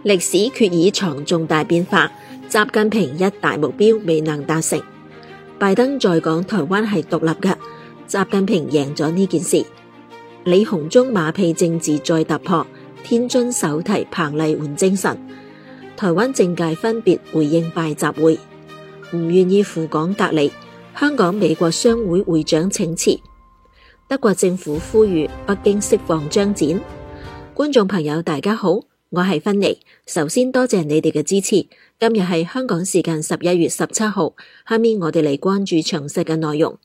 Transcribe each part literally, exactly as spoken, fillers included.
歷史決議藏重大變化，習近平一大目標未能達成。拜登再講台灣係獨立嘅，習近平贏咗呢件事。李鴻忠馬屁政治再突破，天津手提彭麗媛精神。台灣政界分別回應拜習會，唔願意赴港隔離。香港美國商會會長請辭。德國政府呼籲北京釋放張展。觀眾朋友大家好，我係芬妮，首先多謝你哋嘅支持。今日係香港時間十一月十七號，下面我哋嚟關注詳細嘅內容。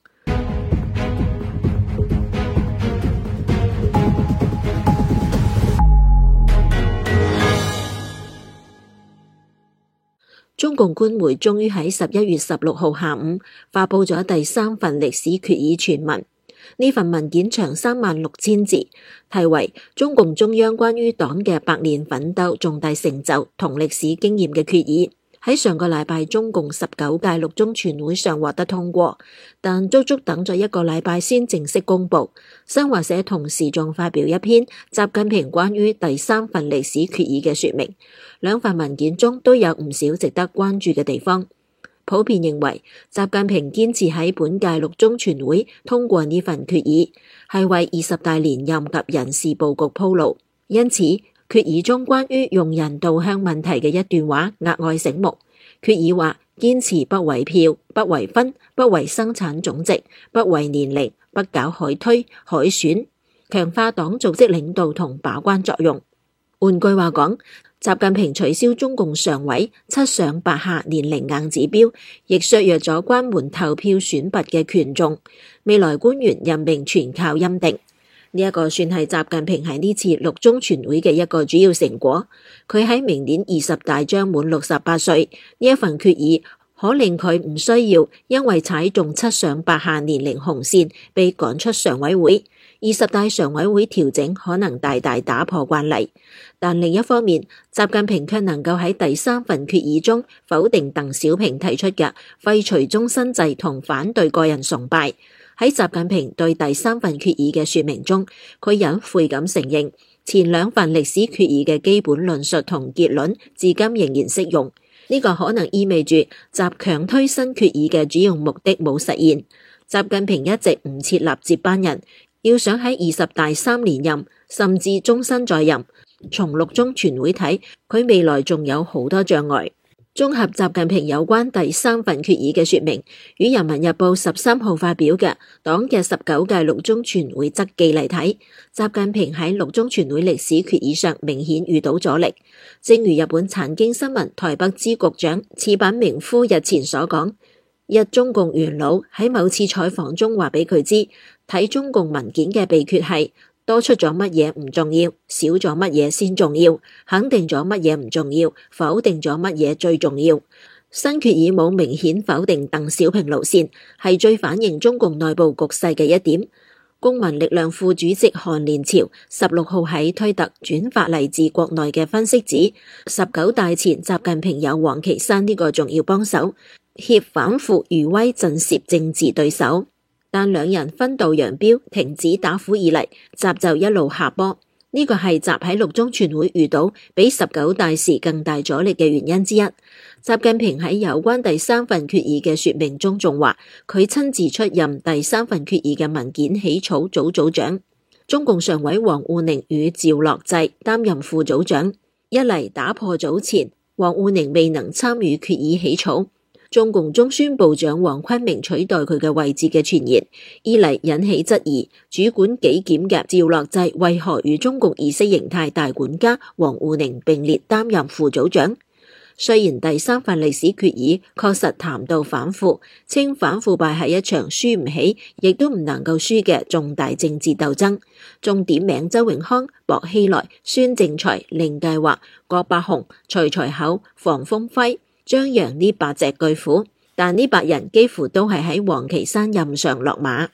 中共官媒終於喺十一月十六號下午發佈咗第三份歷史決議全文。呢份文件長三萬六千字，題為《中共中央關於黨嘅百年奮鬥重大成就同歷史經驗嘅決議》，喺上個禮拜中共十九屆六中全會上獲得通過，但足足等咗一個禮拜先正式公布。新華社同時仲發表一篇習近平關於第三份歷史決議嘅說明，兩份文件中都有唔少值得關注嘅地方。普遍認為，習近平堅持喺本屆六中全會通過呢份決議，係為二十大連任及人事佈局鋪路。因此，決議中關於用人導向問題嘅一段話額外醒目。決議話，堅持不圍票、不圍分、不圍生產總值、不圍年齡、不搞海推、海選，強化黨組織領導同把關作用。換句話講，習近平取消中共常委七上八下年齡硬指標，亦削弱咗關門投票選拔嘅權重。未來官員任命全靠欽定，呢、這、一個算係習近平喺呢次六中全會嘅一個主要成果。佢喺明年二十大將滿六十八歲，呢一份決議可令佢唔需要因為踩中七上八下年齡紅線被趕出常委會。二十大常委會調整可能大大打破慣例，但另一方面，習近平卻能夠喺第三份決議中否定鄧小平提出嘅廢除終身制同反對個人崇拜。喺習近平對第三份決議嘅說明中，佢隱晦咁承認前兩份歷史決議嘅基本論述同結論至今仍然適用。呢、這個可能意味住習強推新決議嘅主要目的冇實現。習近平一直唔設立接班人，要想喺二十大三連任，甚至終身在任，從六中全會睇，佢未來仲有好多障礙。綜合習近平有關第三份決議嘅說明，與人民日報十三號發表嘅黨嘅十九屆六中全會側記嚟睇，習近平喺六中全會歷史決議上明顯遇到阻力。正如日本產經新聞台北支局長矢板明夫日前所講，一中共元老喺某次採訪中話俾佢知，睇中共文件嘅秘訣係多出咗乜嘢唔重要，少咗乜嘢先重要，肯定咗乜嘢唔重要，否定咗乜嘢最重要。新決議冇明顯否定鄧小平路線，係最反映中共內部局勢嘅一點。公民力量副主席韓連朝十六號喺推特轉發嚟自國內嘅分析指，十九大前習近平有王岐山呢個重要幫手，協反腐餘威震懾政治對手。但兩人分道揚鑣，停止打虎以嚟，習就一路下坡。呢個係習喺六中全會遇到比十九大時更大阻力嘅原因之一。習近平喺有關第三份決議嘅說明中仲話，佢親自出任第三份決議嘅文件起草組組長，中共常委王滬寧與趙樂際擔任副組長，一嚟打破早前王滬寧未能參與決議起草，中共中宣部長王坤明取代佢嘅位置嘅傳言，二嚟引起質疑，主管紀檢嘅趙樂際為何與中共意識形態大管家王滬寧並列擔任副組長？雖然第三份歷史決議確實談到反腐，稱反腐敗係一場輸唔起，亦都唔能夠輸嘅重大政治鬥爭，仲點名周永康、薄熙來、孫政才、凌介華、郭伯雄、徐才厚、房峰輝、張楊呢八隻巨虎，但呢八人幾乎都係喺王岐山任上落馬。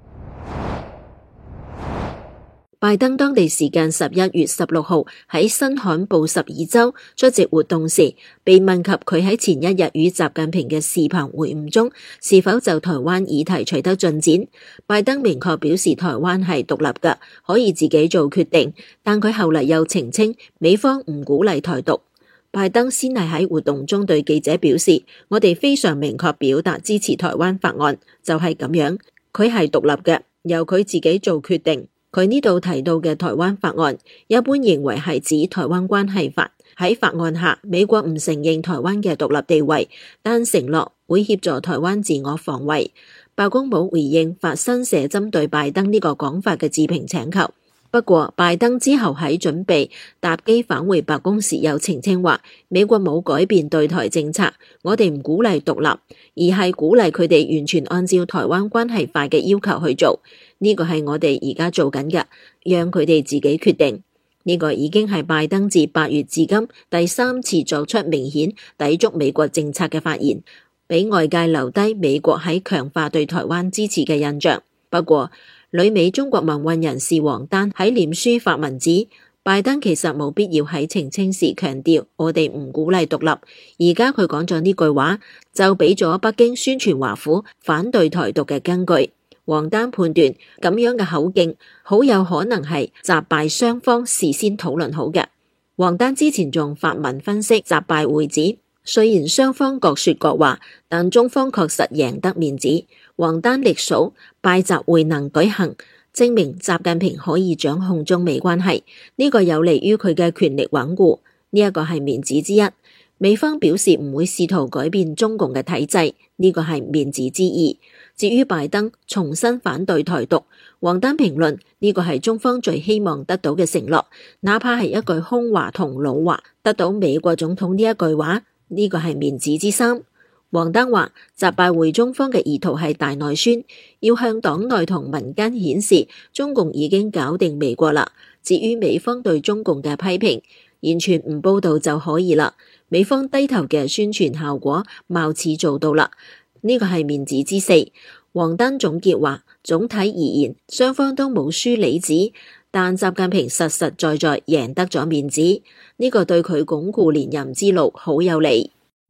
拜登當地時間十一月十六號喺新罕布什爾州出席活動時，被問及佢喺前一日與習近平嘅視頻會晤中是否就台灣議題取得進展，拜登明確表示台灣係獨立嘅，可以自己做決定，但佢後嚟又澄清美方唔鼓勵台獨。 拜登先係喺活動中對記者表示，我哋非常明確表達支持台灣法案，就係咁樣，佢係獨立嘅，由佢自己做決定。佢呢度提到嘅台灣法案，一般認為係指台灣關係法。喺法案下，美國唔承認台灣嘅獨立地位，但承諾會協助台灣自我防衛。白宮冇回應法新社針對拜登呢個講法嘅置評請求。不過，拜登之後喺準備搭機返回白宮時，又澄清話，美國冇改變對台政策，我哋唔鼓勵獨立，而係鼓勵佢哋完全按照台灣關係法嘅要求去做。呢個係我哋而家做緊嘅，讓佢哋自己決定。呢個已經係拜登自八月至今第三次作出明顯抵觸美國政策嘅發言，俾外界留低美國喺強化對台灣支持嘅印象。不過，旅美中國民運人士王丹喺臉書發文指，拜登其實冇必要喺澄清時強調我哋唔鼓勵獨立。而家佢講咗呢句話，就俾咗北京宣傳華府反對台獨嘅根據。王丹判斷咁樣嘅口徑好有可能係習拜雙方事先討論好嘅。王丹之前仲發文分析習拜會指，雖然雙方各說各話，但中方確實贏得面子。王丹力數拜習會能舉行，證明習近平可以掌控中美關係，呢個有利於佢嘅權力穩固，呢一個係面子之一。美方表示唔會試圖改變中共嘅體制，呢個係面子之二。至於拜登重新反對台獨，王丹評論呢個係中方最希望得到嘅承諾，哪怕係一句空話同老話，得到美國總統呢一句話，呢個係面子之三。王丹話，習拜會中方嘅意圖係大內宣，要向黨內同民間顯示中共已經搞定美國啦。至於美方對中共嘅批評，完全唔報道就可以啦。美方低頭嘅宣傳效果貌似做到啦，呢個係面子之四。王丹總結話，總體而言，雙方都冇輸理子，但習近平實實在在贏得咗面子，呢個對佢鞏固連任之路好有利。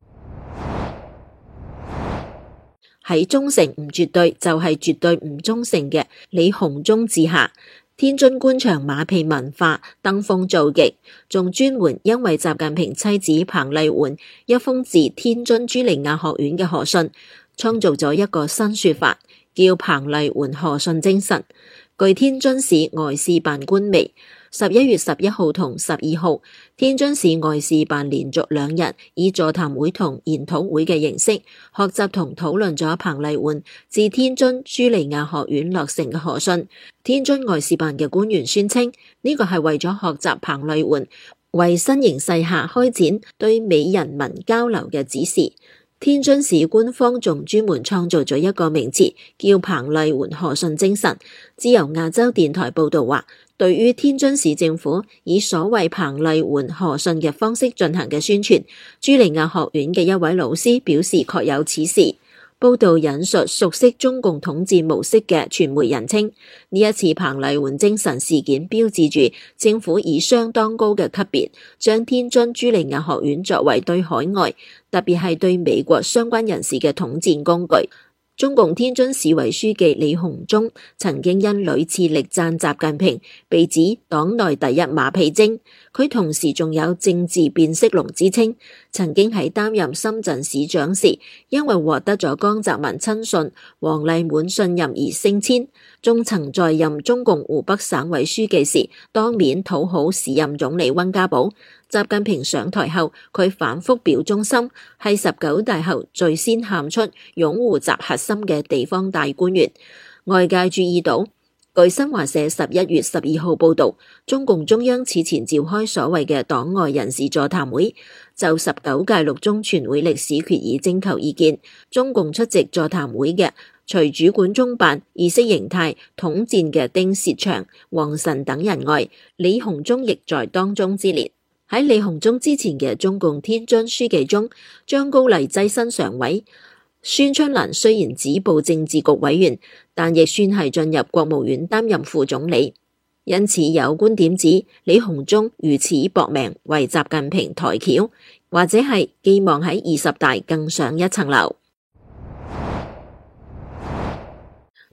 喺忠誠唔絕對就係絕對唔忠誠嘅李鴻忠治下，天津官場馬屁文化登峰造極，仲專門因為習近平妻子彭麗媛一封自天津朱莉亞學院嘅賀信，創造咗一個新說法，叫彭麗媛賀信精神。據天津市外事辦官微，十一月十一號同十二號，天津市外事辦連續兩日以座談會同研討會嘅形式，學習同討論咗彭麗媛自天津朱莉亞學院落成嘅賀信。天津外事辦嘅官員宣稱，呢個係為咗學習彭麗媛為新形勢下開展對美人民交流嘅指示。天津市官方仲專門創造咗一個名詞，叫彭麗媛賀信精神。自由亞洲電台報道話，對於天津市政府以所謂彭麗媛賀信嘅方式進行嘅宣傳，朱莉亞學院嘅一位老師表示確有此事。報道引述熟悉中共統治模式嘅傳媒人稱，呢一次彭麗媛精神事件標誌住政府以相當高嘅級別，將天津朱莉亞學院作為對海外，特別係對美國相關人士嘅統戰工具。中共天津市委書記李鴻忠曾經因屢次力讚習近平，被指黨內第一馬屁精。佢同時仲有政治變色龍之稱，曾經喺擔任深圳市長時，因為獲得咗江澤民親信王勵滿信任而升遷，仲曾在任中共湖北省委書記時，當面討好時任總理溫家寶。習近平上台後，佢反覆表忠心，係十九大後最先喊出擁護習核心嘅地方大官員。外界注意到，據新華社十一月十二號報道，中共中央此前召開所謂嘅黨外人士座談會，就十九屆六中全會歷史決議徵求意見。中共出席座談會嘅，除主管中辦意識形態統戰嘅丁薛祥、王晨等人外，李鴻忠亦在當中之列。喺李鴻忠之前嘅中共天津書記中，張高麗躋身常委。孫春蘭雖然止步政治局委員，但亦算係進入國務院擔任副總理。因此有觀點指，李鴻忠如此搏命為習近平抬轎，或者係寄望喺二十大更上一層樓。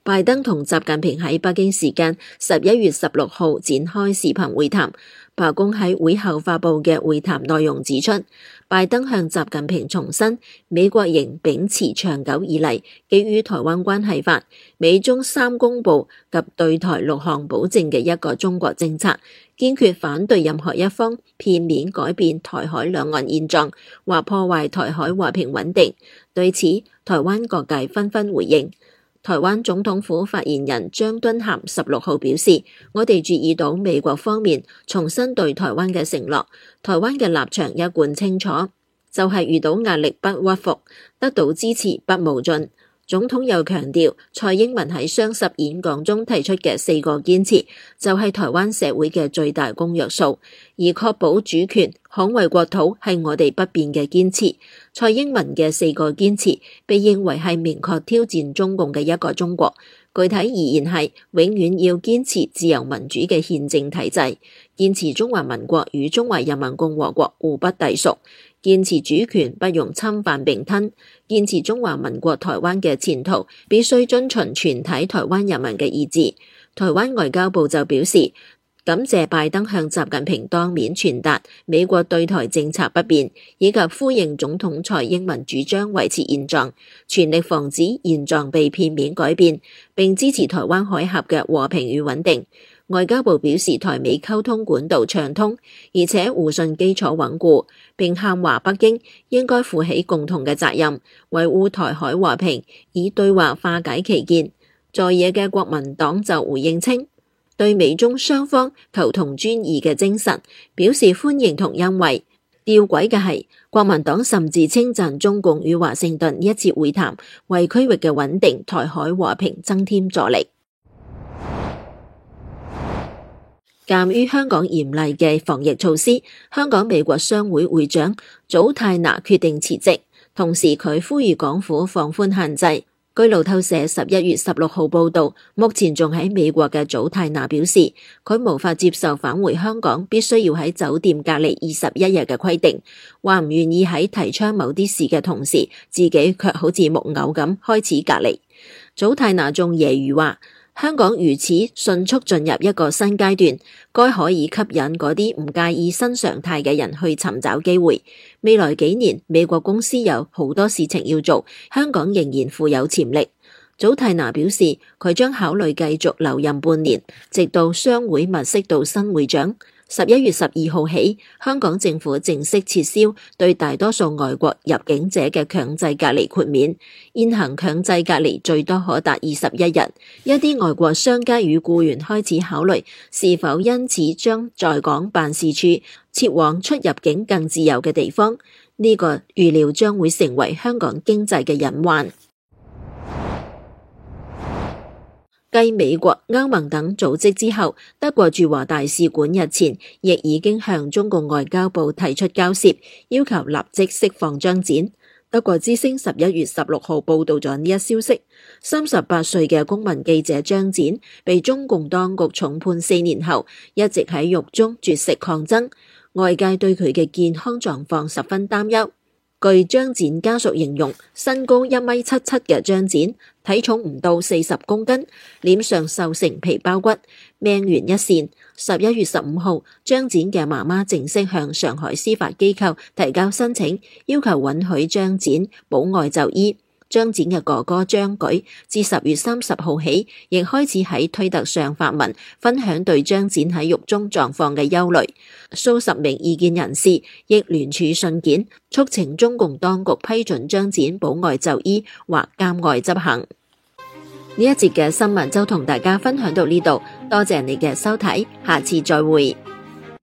拜登同習近平喺北京時間十一月十六號展開視頻會談。白宮喺會後發布嘅會談內容指出，拜登向習近平重申，美國仍秉持長久以嚟基於台灣關係法、美中三公報及對台六項保證嘅一個中國政策，堅決反對任何一方片面改變台海兩岸現狀或破壞台海和平穩定。對此，台灣各界紛紛回應。台灣總統府發言人張敦涵十六號表示，我哋注意到美國方面重申對台灣嘅承諾，台灣嘅立場一貫清楚，就係遇到壓力不屈服，得到支持不冒進。總統又強調，蔡英文喺雙十演講中提出嘅四個堅持，就係台灣社會嘅最大公約數，而確保主權、捍衛國土係我哋不變嘅堅持。蔡英文嘅四個堅持被認為係明確挑戰中共嘅一個中國，具體而言係永遠要堅持自由民主嘅憲政體制，堅持中華民國與中華人民共和國互不隸屬，堅持主權不容侵犯併吞，堅持中華民國台灣嘅前途必須遵循全體台灣人民嘅意志。台灣外交部就表示，感謝拜登向習近平當面傳達美國對台政策不變，以及呼應總統蔡英文主張維持現狀，全力防止現狀被片面改變，並支持台灣海峽嘅和平與穩定。外交部表示，台美溝通管道暢通，而且互信基礎穩固，並喊話北京應該負起共同嘅責任，維護台海和平，以對話化解歧見。在野嘅國民黨就回應稱，對美中雙方求同存異嘅精神表示歡迎同欣慰。弔詭嘅係，國民黨甚至稱讚中共與華盛頓一次會談，為區域嘅穩定、台海和平增添助力。鑒於香港嚴厲嘅防疫措施，香港美國商會會長祖泰拿決定辭職，同時佢呼籲港府放寬限制。據路透社十一月十六號報道，目前仲喺美國嘅祖泰拿表示，佢無法接受返回香港必須要喺酒店隔離二十一日嘅規定，話唔願意喺提倡某啲事嘅同時，自己卻好似木偶咁開始隔離。祖泰拿仲揶揄話，香港如此迅速進入一個新階段，該可以吸引嗰啲唔介意新常態嘅人去尋找機會。未來幾年，美國公司有好多事情要做，香港仍然富有潛力。祖泰拿表示，佢將考慮繼續留任半年，直到商會物色到新會長。十一月十二號起，香港政府正式撤銷對大多數外國入境者嘅強制隔離豁免，現行強制隔離最多可達二十一日。一啲外國商家與僱員開始考慮是否因此將在港辦事處撤往出入境更自由嘅地方，呢個預料將會成為香港經濟嘅隱患。繼美國、歐盟等組織之後，德國駐華大使館日前亦已經向中共外交部提出交涉，要求立即釋放張展。德國之聲十一月十六號報道咗呢一消息，三十八歲嘅公民記者張展被中共當局重判四年後，一直喺獄中絕食抗爭，外界對佢嘅健康狀況十分擔憂。據張展家屬形容，身高一米七七嘅張展，體重唔到四十公斤，臉上瘦成皮包骨，命懸一線。十一月十五號，張展嘅媽媽正式向上海司法機構提交申請，要求允許張展保外就醫。張展嘅哥哥張舉自十月三十號起，亦開始喺推特上發文分享對張展喺獄中狀況嘅憂慮。數十名異見人士亦聯署信件，促請中共當局批准張展保外就醫或監外執行。呢一節嘅新聞就同大家分享到呢度，多謝你嘅收睇，下次再會。